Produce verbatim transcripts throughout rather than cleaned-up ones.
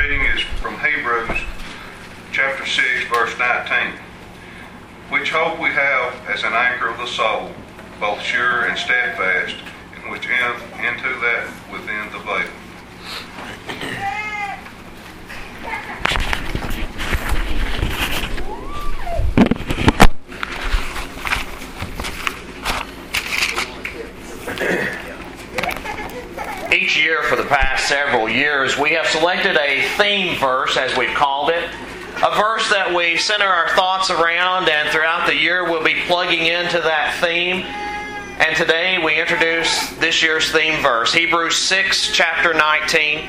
reading is from Hebrews chapter six, verse nineteen. Which hope we have as an anchor of the soul, both sure and steadfast, and which in, into that within the veil. Each year for the past several years, we have selected a theme verse, as we've called it. A verse that we center our thoughts around, and throughout the year we'll be plugging into that theme. And today we introduce this year's theme verse, Hebrews six, chapter nineteen,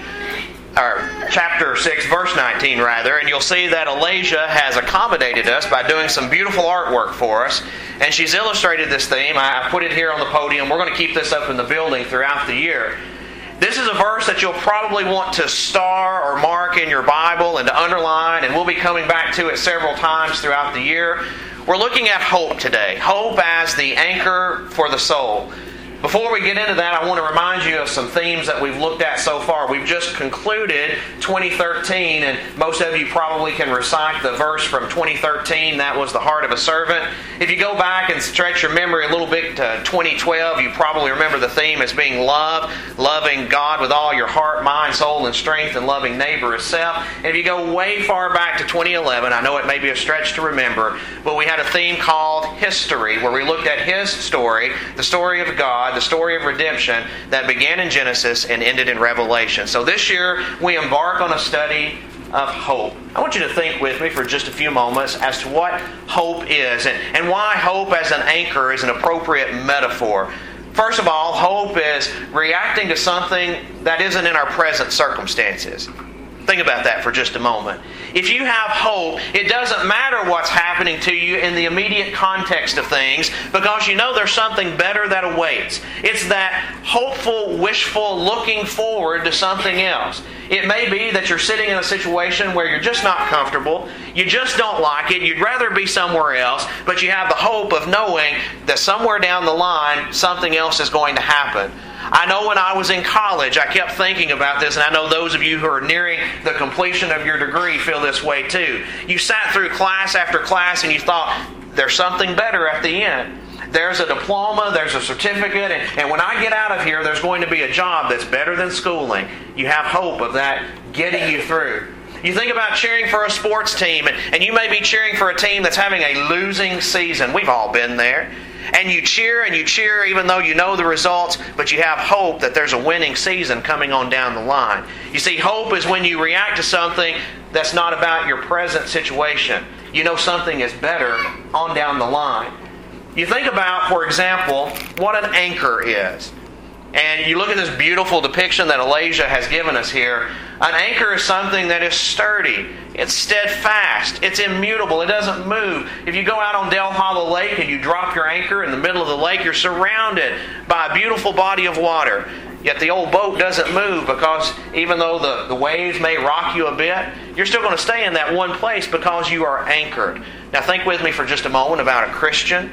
or chapter six, verse nineteen rather. And you'll see that Elijah has accommodated us by doing some beautiful artwork for us. And she's illustrated this theme. I put it here on the podium. We're going to keep this up in the building throughout the year. This is a verse that you'll probably want to star or mark in your Bible and to underline, and we'll be coming back to it several times throughout the year. We're looking at hope today. Hope as the anchor for the soul. Before we get into that, I want to remind you of some themes that we've looked at so far. We've just concluded twenty thirteen, and most of you probably can recite the verse from twenty thirteen. That was the heart of a servant. If you go back and stretch your memory a little bit to twenty twelve, you probably remember the theme as being love, loving God with all your heart, mind, soul, and strength, and loving neighbor as self. And if you go way far back to twenty eleven, I know it may be a stretch to remember, but we had a theme called History, where we looked at His story, the story of God, the story of redemption that began in Genesis and ended in Revelation. So this year we embark on a study of hope. I want you to think with me for just a few moments as to what hope is and, and why hope as an anchor is an appropriate metaphor. First of all, hope is reacting to something that isn't in our present circumstances. Think about that for just a moment. If you have hope, it doesn't matter what's happening to you in the immediate context of things, because you know there's something better that awaits. It's that hopeful, wishful looking forward to something else. It may be that you're sitting in a situation where you're just not comfortable, you just don't like it, you'd rather be somewhere else, but you have the hope of knowing that somewhere down the line something else is going to happen. I know when I was in college, I kept thinking about this, and I know those of you who are nearing the completion of your degree feel this way too. You sat through class after class and you thought, there's something better at the end. There's a diploma, there's a certificate, and, and when I get out of here, there's going to be a job that's better than schooling. You have hope of that getting you through. You think about cheering for a sports team, and, and you may be cheering for a team that's having a losing season. We've all been there. And you cheer and you cheer even though you know the results, but you have hope that there's a winning season coming on down the line. You see, hope is when you react to something that's not about your present situation. You know something is better on down the line. You think about, for example, what an anchor is. And you look at this beautiful depiction that Elijah has given us here. An anchor is something that is sturdy. It's steadfast. It's immutable. It doesn't move. If you go out on Del Hollow Lake and you drop your anchor in the middle of the lake, you're surrounded by a beautiful body of water. Yet the old boat doesn't move, because even though the, the waves may rock you a bit, you're still going to stay in that one place because you are anchored. Now think with me for just a moment about a Christian.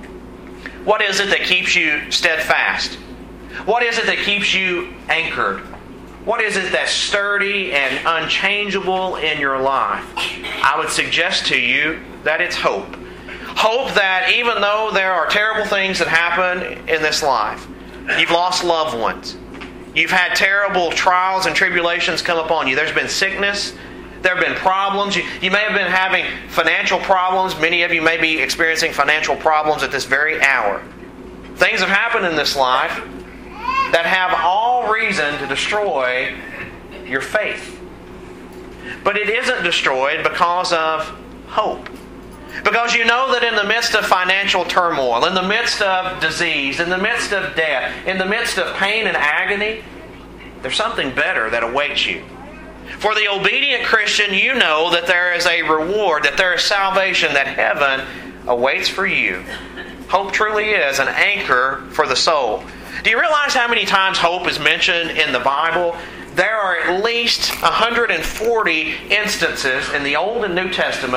What is it that keeps you steadfast? What is it that keeps you anchored? What is it that's sturdy and unchangeable in your life? I would suggest to you that it's hope. Hope that even though there are terrible things that happen in this life, you've lost loved ones, you've had terrible trials and tribulations come upon you, there's been sickness, there have been problems, you, you may have been having financial problems, many of you may be experiencing financial problems at this very hour. Things have happened in this life that have all reason to destroy your faith. But it isn't destroyed because of hope. Because you know that in the midst of financial turmoil, in the midst of disease, in the midst of death, in the midst of pain and agony, there's something better that awaits you. For the obedient Christian, you know that there is a reward, that there is salvation, that heaven awaits for you. Hope truly is an anchor for the soul. Do you realize how many times hope is mentioned in the Bible? There are at least one hundred forty instances in the Old and New Testament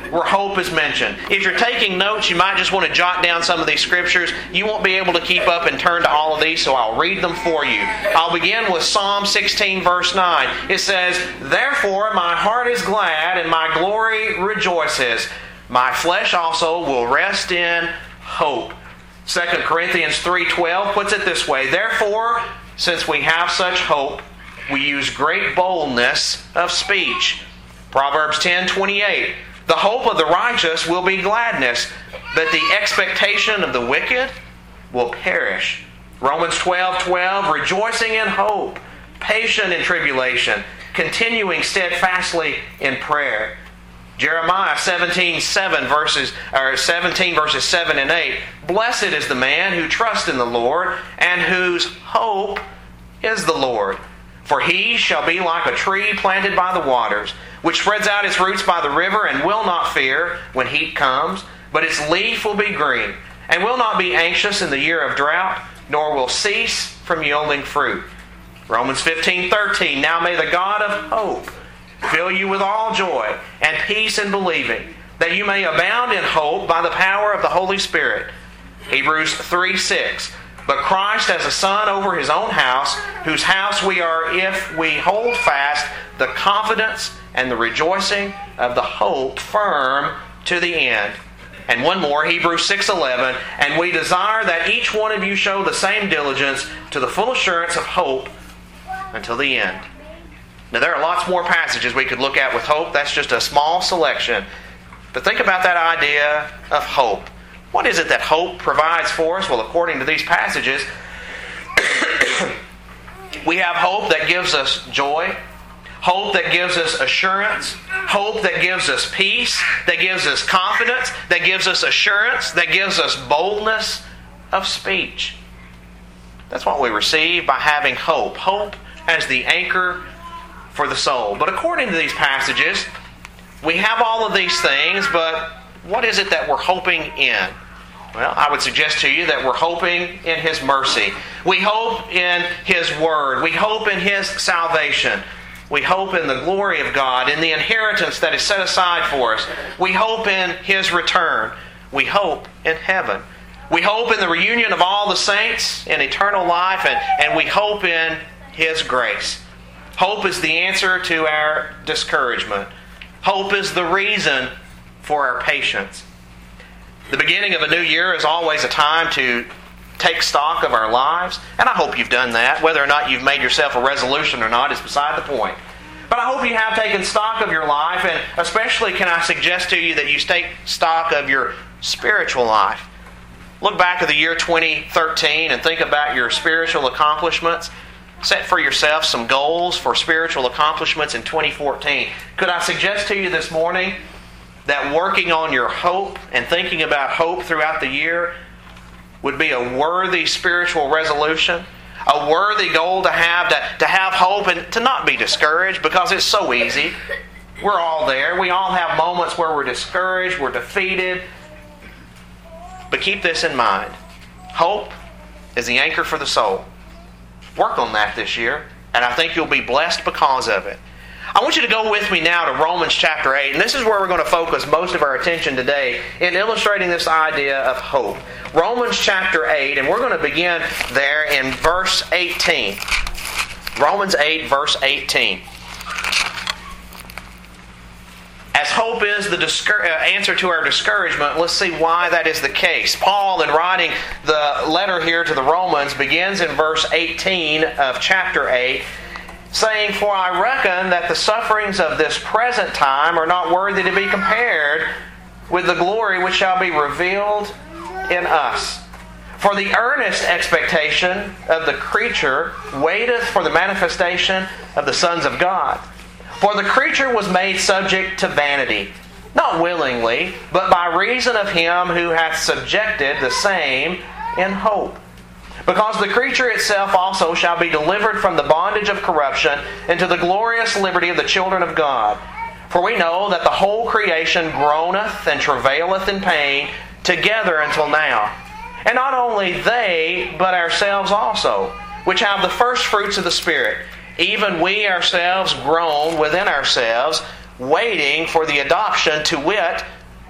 where hope is mentioned. If you're taking notes, you might just want to jot down some of these scriptures. You won't be able to keep up and turn to all of these, so I'll read them for you. I'll begin with Psalm sixteen, verse nine. It says, "Therefore my heart is glad, and my glory rejoices. My flesh also will rest in hope." Second Corinthians three twelve puts it this way, "Therefore, since we have such hope, we use great boldness of speech." Proverbs ten twenty-eight, "The hope of the righteous will be gladness, but the expectation of the wicked will perish." Romans twelve twelve, "Rejoicing in hope, patient in tribulation, continuing steadfastly in prayer." Jeremiah seventeen seven verses or seventeen verses seven and eight. "Blessed is the man who trusts in the Lord, and whose hope is the Lord. For he shall be like a tree planted by the waters, which spreads out its roots by the river, and will not fear when heat comes, but its leaf will be green, and will not be anxious in the year of drought, nor will cease from yielding fruit." Romans fifteen thirteen. "Now may the God of hope fill you with all joy and peace in believing, that you may abound in hope by the power of the Holy Spirit." Hebrews three six. "But Christ as a son over his own house, whose house we are if we hold fast the confidence and the rejoicing of the hope firm to the end." And one more, Hebrews six eleven. "And we desire that each one of you show the same diligence to the full assurance of hope until the end." Now, there are lots more passages we could look at with hope. That's just a small selection. But think about that idea of hope. What is it that hope provides for us? Well, according to these passages, we have hope that gives us joy, hope that gives us assurance, hope that gives us peace, that gives us confidence, that gives us assurance, that gives us boldness of speech. That's what we receive by having hope. Hope as the anchor for the soul. But according to these passages, we have all of these things, but what is it that we're hoping in? Well, I would suggest to you that we're hoping in His mercy. We hope in His Word. We hope in His salvation. We hope in the glory of God, in the inheritance that is set aside for us. We hope in His return. We hope in heaven. We hope in the reunion of all the saints in eternal life, and, and we hope in His grace. Hope is the answer to our discouragement. Hope is the reason for our patience. The beginning of a new year is always a time to take stock of our lives, and I hope you've done that. Whether or not you've made yourself a resolution or not is beside the point. But I hope you have taken stock of your life, and especially can I suggest to you that you take stock of your spiritual life. Look back at the year twenty thirteen and think about your spiritual accomplishments. Set for yourself some goals for spiritual accomplishments in twenty fourteen. Could I suggest to you this morning that working on your hope and thinking about hope throughout the year would be a worthy spiritual resolution? A worthy goal to have, to, to have hope and to not be discouraged, because it's so easy. We're all there. We all have moments where we're discouraged, we're defeated. But keep this in mind. Hope is the anchor for the soul. Work on that this year, and I think you'll be blessed because of it. I want you to go with me now to Romans chapter eight, and this is where we're going to focus most of our attention today in illustrating this idea of hope. Romans chapter eight, and we're going to begin there in verse eighteen. Romans eight, verse eighteen. As hope is the discour- uh, answer to our discouragement, let's see why that is the case. Paul, in writing the letter here to the Romans, begins in verse eighteen of chapter eight, saying, "For I reckon that the sufferings of this present time are not worthy to be compared with the glory which shall be revealed in us. For the earnest expectation of the creature waiteth for the manifestation of the sons of God. For the creature was made subject to vanity, not willingly, but by reason of Him who hath subjected the same in hope. Because the creature itself also shall be delivered from the bondage of corruption into the glorious liberty of the children of God. For we know that the whole creation groaneth and travaileth in pain together until now. And not only they, but ourselves also, which have the first fruits of the Spirit, even we ourselves groan within ourselves, waiting for the adoption, to wit,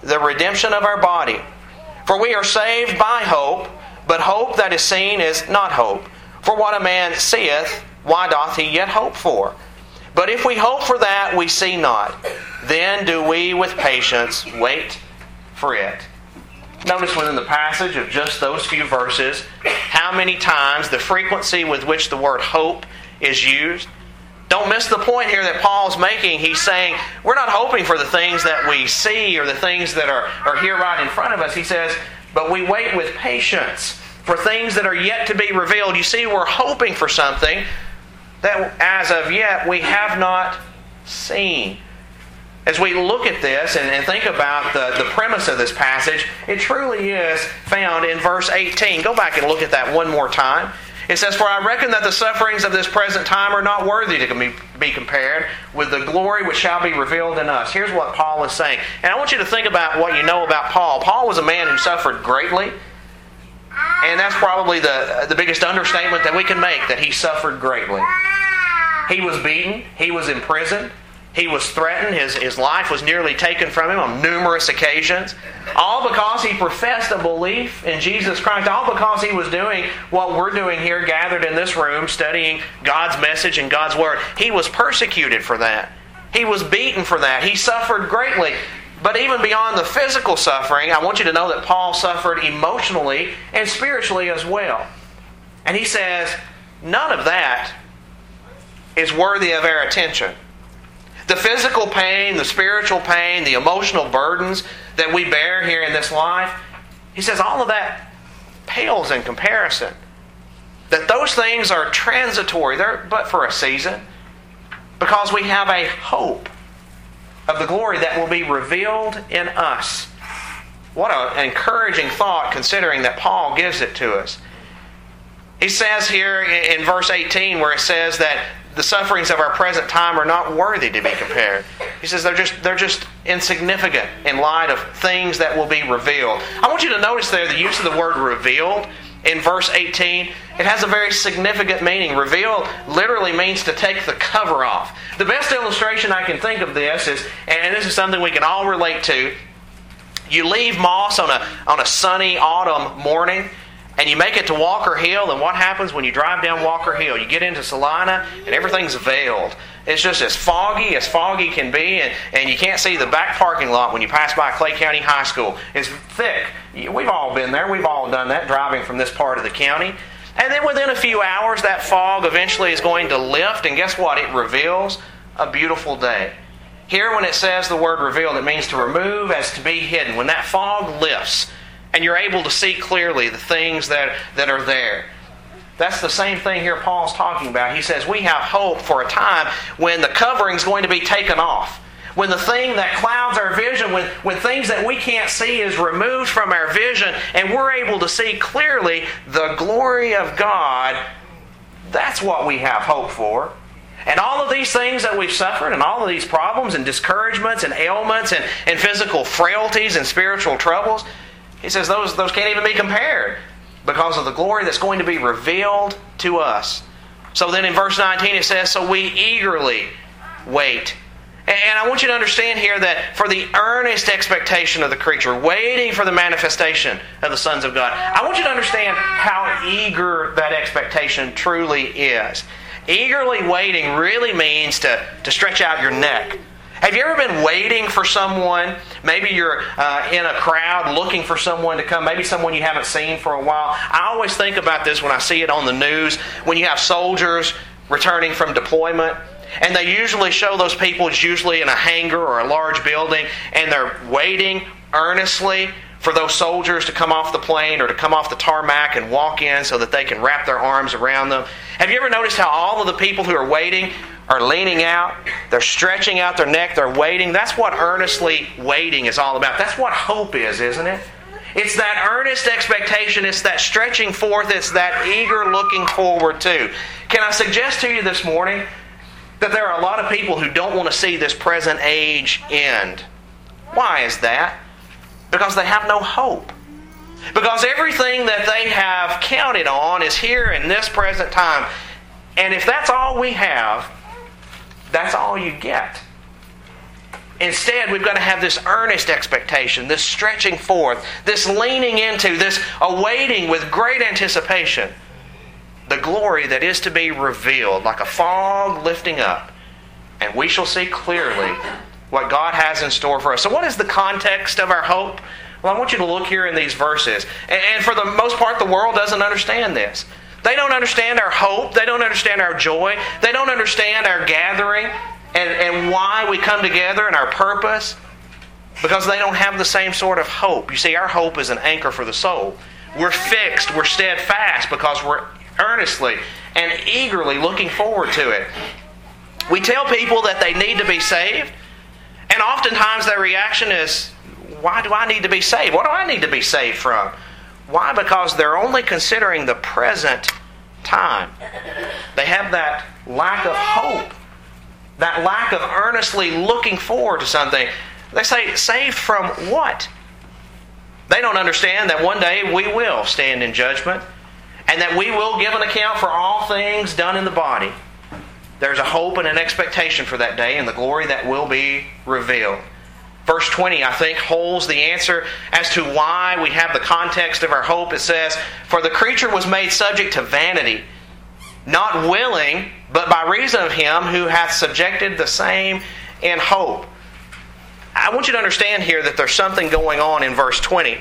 the redemption of our body. For we are saved by hope, but hope that is seen is not hope. For what a man seeth, why doth he yet hope for? But if we hope for that we see not, then do we with patience wait for it. Notice within the passage of just those few verses how many times the frequency with which the word hope is used. Don't miss the point here that Paul's making. He's saying we're not hoping for the things that we see or the things that are, are here right in front of us. He says, but we wait with patience for things that are yet to be revealed. You see, we're hoping for something that as of yet we have not seen. As we look at this and, and think about the, the premise of this passage, it truly is found in verse eighteen. Go back and look at that one more time. It says, for I reckon that the sufferings of this present time are not worthy to be, be compared with the glory which shall be revealed in us. Here's what Paul is saying. And I want you to think about what you know about Paul. Paul was a man who suffered greatly. And that's probably the, the biggest understatement that we can make, that he suffered greatly. He was beaten. He was imprisoned. He was threatened. His, his life was nearly taken from him on numerous occasions. All because he professed a belief in Jesus Christ. All because he was doing what we're doing here, gathered in this room, studying God's message and God's Word. He was persecuted for that. He was beaten for that. He suffered greatly. But even beyond the physical suffering, I want you to know that Paul suffered emotionally and spiritually as well. And he says, none of that is worthy of our attention. The physical pain, the spiritual pain, the emotional burdens that we bear here in this life, he says all of that pales in comparison. That those things are transitory, they're but for a season, because we have a hope of the glory that will be revealed in us. What an encouraging thought, considering that Paul gives it to us. He says here in verse eighteen, where it says that the sufferings of our present time are not worthy to be compared. He says they're just they're just insignificant in light of things that will be revealed. I want you to notice there the use of the word revealed in verse eighteen. It has a very significant meaning. Revealed literally means to take the cover off. The best illustration I can think of this is, and this is something we can all relate to, you leave Moss on a on a sunny autumn morning, and you make it to Walker Hill, and what happens when you drive down Walker Hill? You get into Salina, and everything's veiled. It's just as foggy as foggy can be, and, and you can't see the back parking lot when you pass by Clay County High School. It's thick. We've all been there. We've all done that, driving from this part of the county. And then within a few hours, that fog eventually is going to lift, and guess what? It reveals a beautiful day. Here, when it says the word revealed, it means to remove as to be hidden. When that fog lifts, and you're able to see clearly the things that, that are there. That's the same thing here Paul's talking about. He says we have hope for a time when the covering's going to be taken off. When the thing that clouds our vision, when, when things that we can't see is removed from our vision, and we're able to see clearly the glory of God, that's what we have hope for. And all of these things that we've suffered, and all of these problems and discouragements and ailments and, and physical frailties and spiritual troubles, he says those, those can't even be compared because of the glory that's going to be revealed to us. So then in verse nineteen it says, so we eagerly wait. And I want you to understand here that for the earnest expectation of the creature, waiting for the manifestation of the sons of God, I want you to understand how eager that expectation truly is. Eagerly waiting really means to, to stretch out your neck. Have you ever been waiting for someone? Maybe you're uh, in a crowd looking for someone to come. Maybe someone you haven't seen for a while. I always think about this when I see it on the news. When you have soldiers returning from deployment, and they usually show those people, it's usually in a hangar or a large building, and they're waiting earnestly for those soldiers to come off the plane or to come off the tarmac and walk in so that they can wrap their arms around them. Have you ever noticed how all of the people who are waiting are leaning out, they're stretching out their neck, they're waiting? That's what earnestly waiting is all about. That's what hope is, isn't it? It's that earnest expectation, it's that stretching forth, it's that eager looking forward to. Can I suggest to you this morning that there are a lot of people who don't want to see this present age end? Why is that? Because they have no hope. Because everything that they have counted on is here in this present time. And if that's all we have, that's all you get. Instead, we've got to have this earnest expectation, this stretching forth, this leaning into, this awaiting with great anticipation the glory that is to be revealed like a fog lifting up. And we shall see clearly what God has in store for us. So what is the context of our hope? Well, I want you to look here in these verses. And for the most part, the world doesn't understand this. They don't understand our hope. They don't understand our joy. They don't understand our gathering and, and why we come together and our purpose. Because they don't have the same sort of hope. You see, our hope is an anchor for the soul. We're fixed. We're steadfast because we're earnestly and eagerly looking forward to it. We tell people that they need to be saved. And oftentimes their reaction is, why do I need to be saved? What do I need to be saved from? Why? Because they're only considering the present time. They have that lack of hope, that lack of earnestly looking forward to something. They say, saved from what? They don't understand that one day we will stand in judgment and that we will give an account for all things done in the body. There's a hope and an expectation for that day and the glory that will be revealed. Verse twenty, I think, holds the answer as to why we have the context of our hope. It says, for the creature was made subject to vanity, not willing, but by reason of Him who hath subjected the same in hope. I want you to understand here that there's something going on in verse twenty.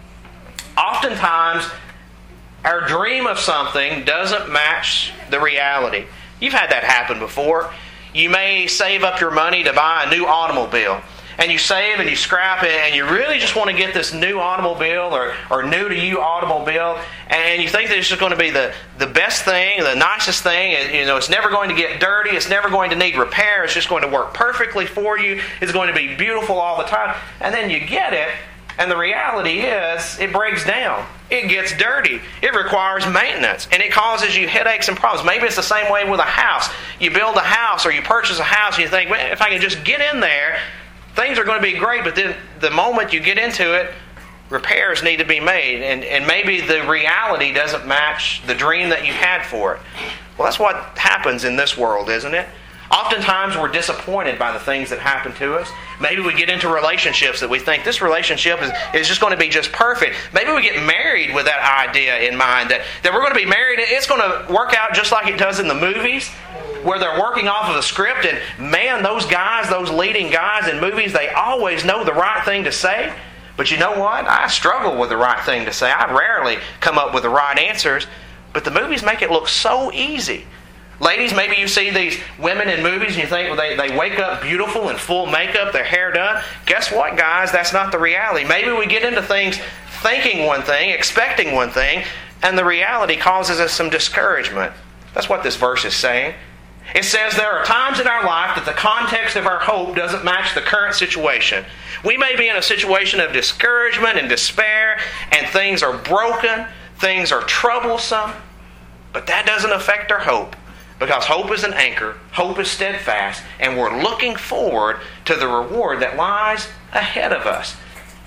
Oftentimes, our dream of something doesn't match the reality. You've had that happen before. You may save up your money to buy a new automobile. And you save and you scrap it and you really just want to get this new automobile or, or new to you automobile. And you think that it's just going to be the, the best thing, the nicest thing. And, you know, it's never going to get dirty. It's never going to need repair. It's just going to work perfectly for you. It's going to be beautiful all the time. And then you get it. And the reality is, it breaks down. It gets dirty. It requires maintenance. And it causes you headaches and problems. Maybe it's the same way with a house. You build a house or you purchase a house and you think, well, if I can just get in there, things are going to be great. But then the moment you get into it, repairs need to be made. And, and maybe the reality doesn't match the dream that you had for it. Well, that's what happens in this world, isn't it? Oftentimes we're disappointed by the things that happen to us. Maybe we get into relationships that we think this relationship is, is just going to be just perfect. Maybe we get married with that idea in mind that, that we're going to be married and it's going to work out just like it does in the movies where they're working off of a script and man, those guys, those leading guys in movies, they always know the right thing to say. But you know what? I struggle with the right thing to say. I rarely come up with the right answers. But the movies make it look so easy. Ladies, maybe you see these women in movies and you think, well, they, they wake up beautiful in full makeup, their hair done. Guess what, guys? That's not the reality. Maybe we get into things thinking one thing, expecting one thing, and the reality causes us some discouragement. That's what this verse is saying. It says there are times in our life that the context of our hope doesn't match the current situation. We may be in a situation of discouragement and despair, and things are broken, things are troublesome, but that doesn't affect our hope. Because hope is an anchor, hope is steadfast, and we're looking forward to the reward that lies ahead of us.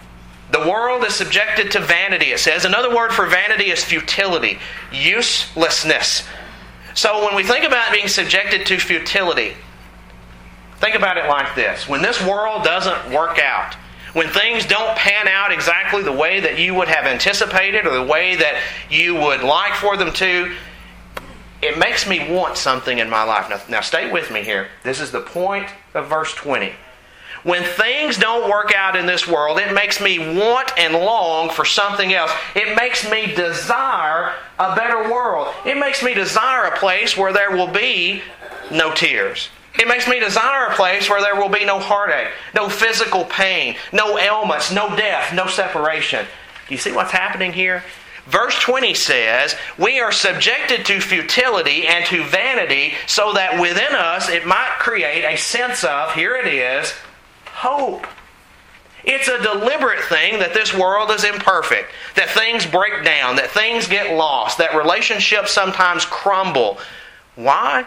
The world is subjected to vanity, it says. Another word for vanity is futility, uselessness. So when we think about being subjected to futility, think about it like this. When this world doesn't work out, when things don't pan out exactly the way that you would have anticipated or the way that you would like for them to, it makes me want something in my life. Now, now stay with me here. This is the point of verse twenty. When things don't work out in this world, it makes me want and long for something else. It makes me desire a better world. It makes me desire a place where there will be no tears. It makes me desire a place where there will be no heartache, no physical pain, no ailments, no death, no separation. Do you see what's happening here? Verse twenty says, we are subjected to futility and to vanity so that within us it might create a sense of, here it is, hope. It's a deliberate thing that this world is imperfect, that things break down, that things get lost, that relationships sometimes crumble. Why?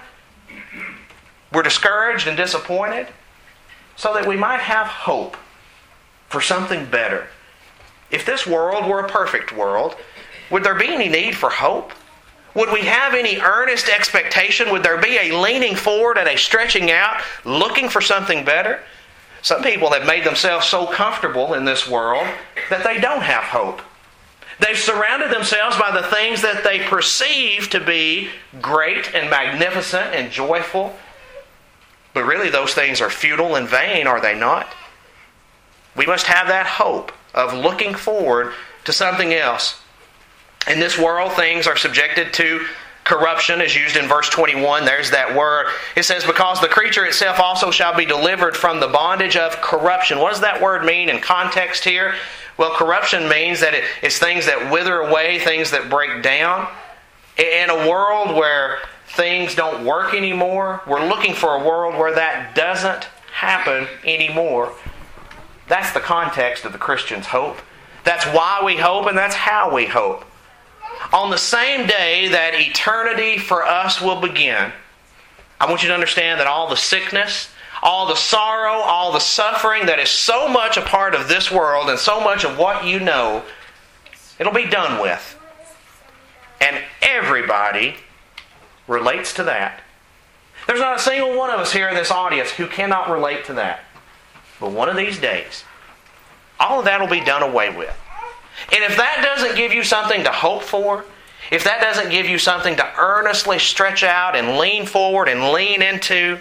We're discouraged and disappointed so that we might have hope for something better. If this world were a perfect world, would there be any need for hope? Would we have any earnest expectation? Would there be a leaning forward and a stretching out, looking for something better? Some people have made themselves so comfortable in this world that they don't have hope. They've surrounded themselves by the things that they perceive to be great and magnificent and joyful. But really those things are futile and vain, are they not? We must have that hope of looking forward to something else. In this world, things are subjected to corruption, as used in verse twenty-one. There's that word. It says, because the creature itself also shall be delivered from the bondage of corruption. What does that word mean in context here? Well, corruption means that it, it's things that wither away, things that break down. In a world where things don't work anymore, we're looking for a world where that doesn't happen anymore. That's the context of the Christian's hope. That's why we hope, and that's how we hope. On the same day that eternity for us will begin, I want you to understand that all the sickness, all the sorrow, all the suffering that is so much a part of this world and so much of what you know, it'll be done with. And everybody relates to that. There's not a single one of us here in this audience who cannot relate to that. But one of these days, all of that will be done away with. And if that doesn't give you something to hope for, if that doesn't give you something to earnestly stretch out and lean forward and lean into,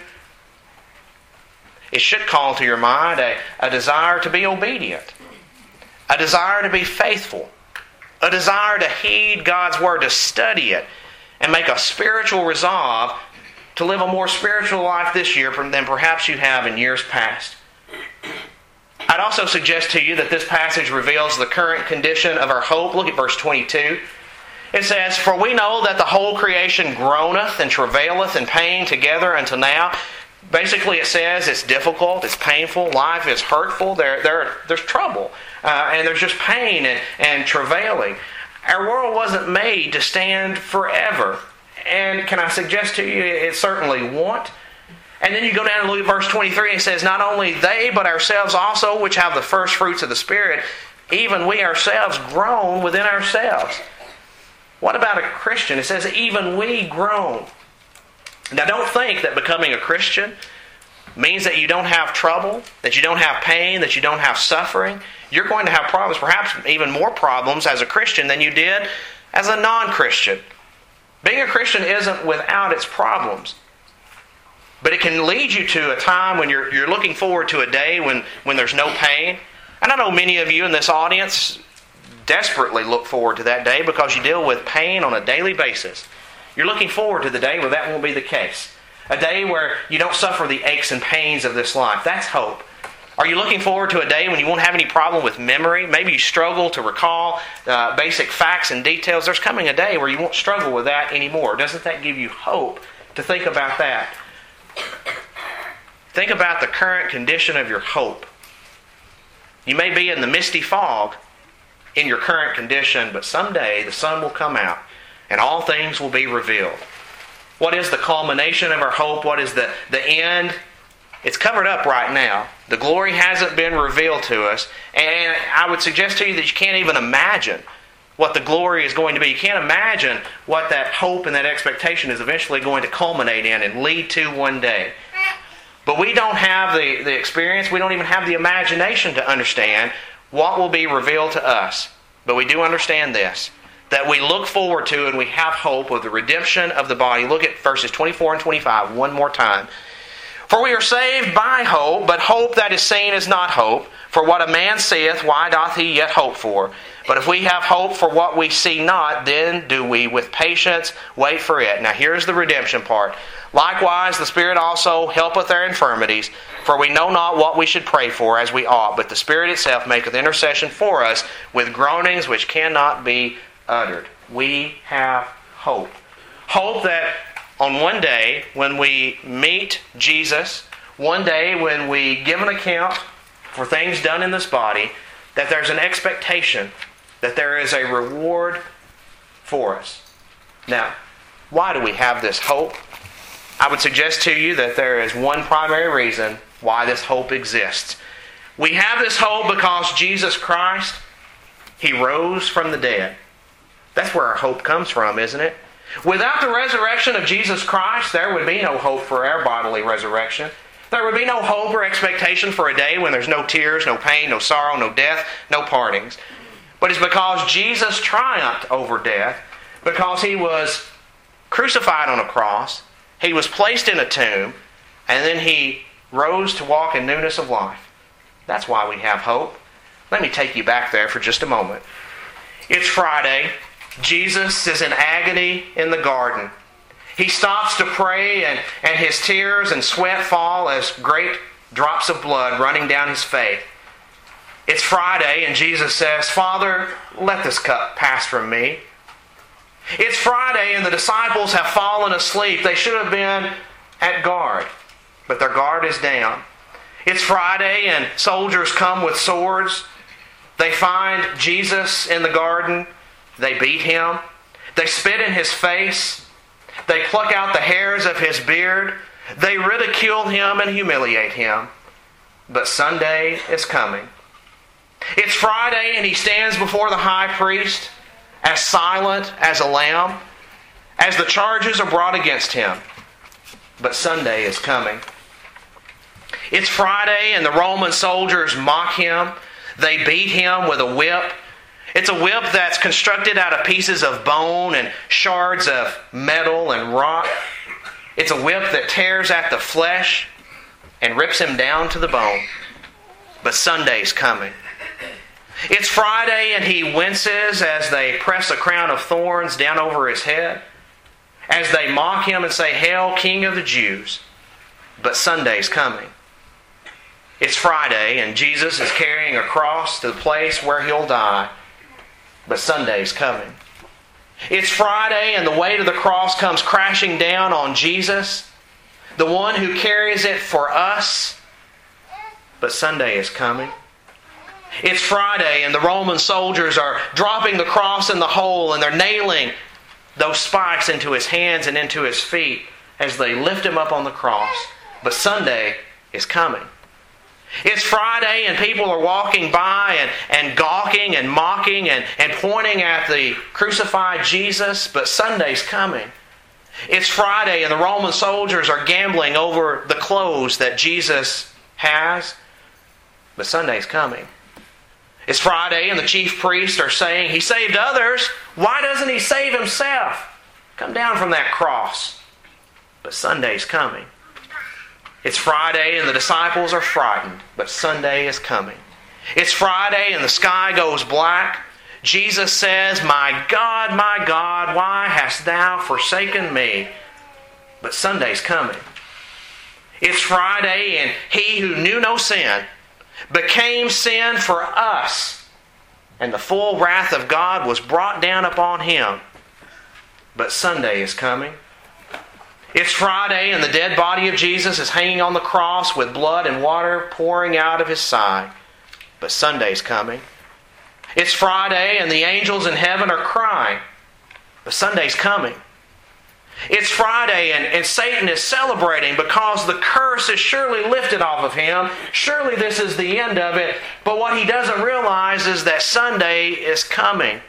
it should call to your mind a, a desire to be obedient, a desire to be faithful, a desire to heed God's Word, to study it, and make a spiritual resolve to live a more spiritual life this year than perhaps you have in years past. I'd also suggest to you that this passage reveals the current condition of our hope. Look at verse twenty-two. It says, for we know that the whole creation groaneth and travaileth in pain together until now. Basically it says it's difficult, it's painful, life is hurtful, there, there, there's trouble, uh, and there's just pain and, and travailing. Our world wasn't made to stand forever. And can I suggest to you, it certainly won't. And then you go down and look at verse twenty-three, and it says, not only they, but ourselves also, which have the first fruits of the Spirit, even we ourselves groan within ourselves. What about a Christian? It says, even we groan. Now don't think that becoming a Christian means that you don't have trouble, that you don't have pain, that you don't have suffering. You're going to have problems, perhaps even more problems as a Christian than you did as a non-Christian. Being a Christian isn't without its problems. But it can lead you to a time when you're, you're looking forward to a day when, when there's no pain. And I know many of you in this audience desperately look forward to that day because you deal with pain on a daily basis. You're looking forward to the day where that won't be the case. A day where you don't suffer the aches and pains of this life. That's hope. Are you looking forward to a day when you won't have any problem with memory? Maybe you struggle to recall uh, basic facts and details. There's coming a day where you won't struggle with that anymore. Doesn't that give you hope to think about that? Think about the current condition of your hope. You may be in the misty fog in your current condition, but someday the sun will come out and all things will be revealed. What is the culmination of our hope? What is the, the end? It's covered up right now. The glory hasn't been revealed to us. And I would suggest to you that you can't even imagine what the glory is going to be. You can't imagine what that hope and that expectation is eventually going to culminate in and lead to one day. But we don't have the, the experience, we don't even have the imagination to understand what will be revealed to us. But we do understand this, that we look forward to and we have hope of the redemption of the body. Look at verses twenty-four and twenty-five one more time. For we are saved by hope, but hope that is seen is not hope. For what a man seeth, why doth he yet hope for? But if we have hope for what we see not, then do we with patience wait for it. Now here's the redemption part. Likewise, the Spirit also helpeth our infirmities, for we know not what we should pray for as we ought, but the Spirit itself maketh intercession for us with groanings which cannot be uttered. We have hope. Hope that on one day when we meet Jesus, one day when we give an account for things done in this body, that there's an expectation that there is a reward for us. Now, why do we have this hope? I would suggest to you that there is one primary reason why this hope exists. We have this hope because Jesus Christ, He rose from the dead. That's where our hope comes from, isn't it? Without the resurrection of Jesus Christ, there would be no hope for our bodily resurrection. There would be no hope or expectation for a day when there's no tears, no pain, no sorrow, no death, no partings. But it's because Jesus triumphed over death, because He was crucified on a cross, He was placed in a tomb, and then He rose to walk in newness of life. That's why we have hope. Let me take you back there for just a moment. It's Friday. Jesus is in agony in the garden. He stops to pray, and, and his tears and sweat fall as great drops of blood running down his face. It's Friday, and Jesus says, "Father, let this cup pass from me." It's Friday, and the disciples have fallen asleep. They should have been at guard, but their guard is down. It's Friday, and soldiers come with swords. They find Jesus in the garden. They beat Him. They spit in His face. They pluck out the hairs of His beard. They ridicule Him and humiliate Him. But Sunday is coming. It's Friday, and He stands before the high priest, as silent as a lamb, as the charges are brought against Him. But Sunday is coming. It's Friday, and the Roman soldiers mock Him. They beat Him with a whip. It's a whip that's constructed out of pieces of bone and shards of metal and rock. It's a whip that tears at the flesh and rips Him down to the bone. But Sunday's coming. It's Friday, and He winces as they press a crown of thorns down over His head, as they mock Him and say, "Hail, King of the Jews." But Sunday's coming. It's Friday, and Jesus is carrying a cross to the place where He'll die. But Sunday's coming. It's Friday, and the weight of the cross comes crashing down on Jesus, the one who carries it for us. But Sunday is coming. It's Friday, and the Roman soldiers are dropping the cross in the hole, and they're nailing those spikes into His hands and into His feet as they lift Him up on the cross. But Sunday is coming. It's Friday, and people are walking by and, and gawking and mocking and, and pointing at the crucified Jesus, but Sunday's coming. It's Friday, and the Roman soldiers are gambling over the clothes that Jesus has, but Sunday's coming. It's Friday, and the chief priests are saying, "He saved others. Why doesn't He save Himself? Come down from that cross." But Sunday's coming. It's Friday, and the disciples are frightened, but Sunday is coming. It's Friday, and the sky goes black. Jesus says, "My God, my God, why hast Thou forsaken me?" But Sunday's coming. It's Friday, and He who knew no sin became sin for us, and the full wrath of God was brought down upon Him. But Sunday is coming. It's Friday, and the dead body of Jesus is hanging on the cross with blood and water pouring out of His side. But Sunday's coming. It's Friday, and the angels in heaven are crying. But Sunday's coming. It's Friday, and, and Satan is celebrating because the curse is surely lifted off of him. Surely this is the end of it. But what he doesn't realize is that Sunday is coming.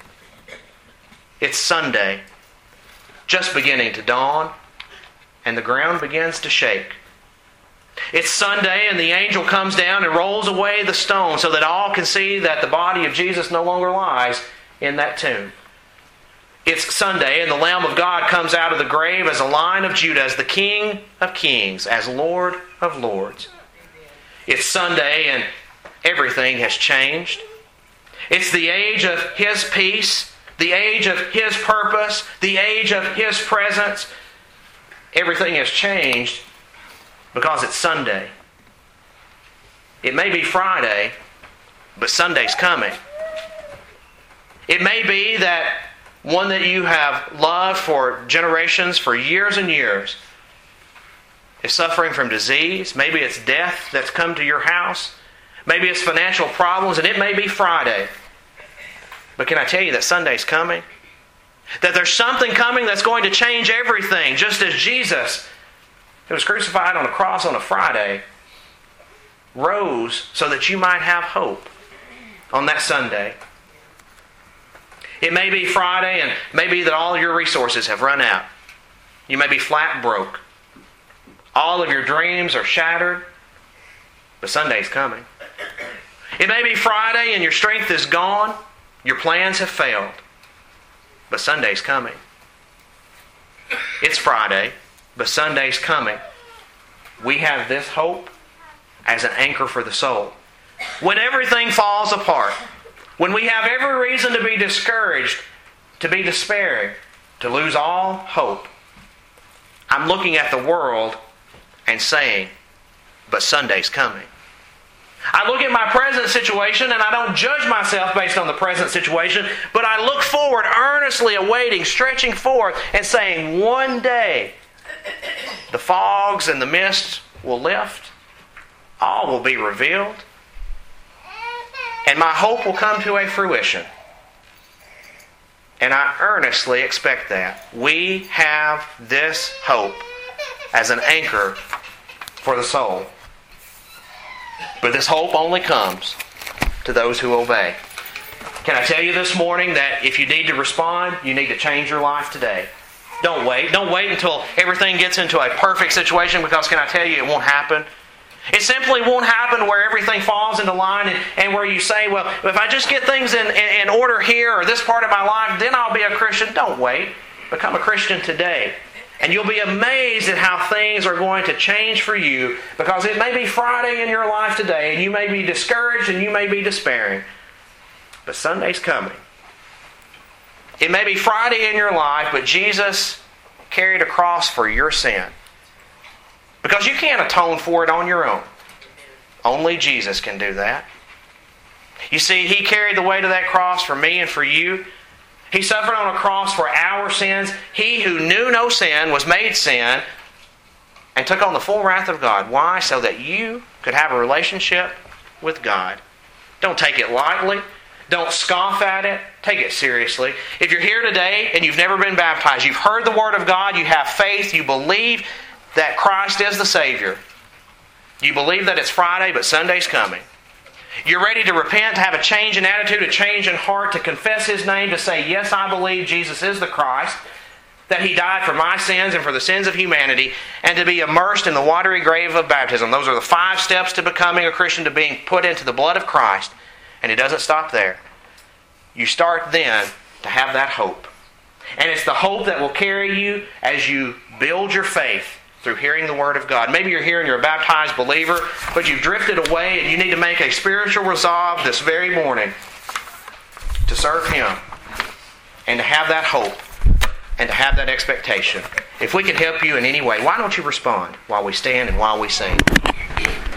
It's Sunday, just beginning to dawn, and the ground begins to shake. It's Sunday, and the angel comes down and rolls away the stone so that all can see that the body of Jesus no longer lies in that tomb. It's Sunday, and the Lamb of God comes out of the grave as a Lion of Judah, as the King of Kings, as Lord of Lords. It's Sunday, and everything has changed. It's the age of His peace, the age of His purpose, the age of His presence. Everything has changed because it's Sunday. It may be Friday, but Sunday's coming. It may be that one that you have loved for generations, for years and years, is suffering from disease. Maybe it's death that's come to your house. Maybe it's financial problems, and it may be Friday. But can I tell you that Sunday's coming? That there's something coming that's going to change everything, just as Jesus, who was crucified on a cross on a Friday, rose so that you might have hope on that Sunday. It may be Friday, and maybe that all your resources have run out. You may be flat broke. All of your dreams are shattered, but Sunday's coming. It may be Friday and your strength is gone. Your plans have failed, but Sunday's coming. It's Friday, but Sunday's coming. We have this hope as an anchor for the soul. When everything falls apart, when we have every reason to be discouraged, to be despairing, to lose all hope, I'm looking at the world and saying, but Sunday's coming. I look at my present situation and I don't judge myself based on the present situation, but I look forward, earnestly awaiting, stretching forth, and saying, one day the fogs and the mists will lift, all will be revealed, and my hope will come to a fruition. And I earnestly expect that. We have this hope as an anchor for the soul. But this hope only comes to those who obey. Can I tell you this morning that if you need to respond, you need to change your life today. Don't wait. Don't wait until everything gets into a perfect situation, because can I tell you, it won't happen. It simply won't happen where everything falls into line and, and where you say, well, if I just get things in, in, in order here or this part of my life, then I'll be a Christian. Don't wait. Become a Christian today. And you'll be amazed at how things are going to change for you, because it may be Friday in your life today and you may be discouraged and you may be despairing. But Sunday's coming. It may be Friday in your life, but Jesus carried a cross for your sin. Because you can't atone for it on your own. Only Jesus can do that. You see, He carried the weight of that cross for me and for you. He suffered on a cross for our sins. He who knew no sin was made sin and took on the full wrath of God. Why? So that you could have a relationship with God. Don't take it lightly. Don't scoff at it. Take it seriously. If you're here today and you've never been baptized, you've heard the Word of God, you have faith, you believe that Christ is the Savior. You believe that it's Friday, but Sunday's coming. You're ready to repent, to have a change in attitude, a change in heart, to confess His name, to say, yes, I believe Jesus is the Christ, that He died for my sins and for the sins of humanity, and to be immersed in the watery grave of baptism. Those are the five steps to becoming a Christian, to being put into the blood of Christ. And it doesn't stop there. You start then to have that hope. And it's the hope that will carry you as you build your faith through hearing the Word of God. Maybe you're here and you're a baptized believer, but you've drifted away and you need to make a spiritual resolve this very morning to serve Him and to have that hope and to have that expectation. If we can help you in any way, why don't you respond while we stand and while we sing?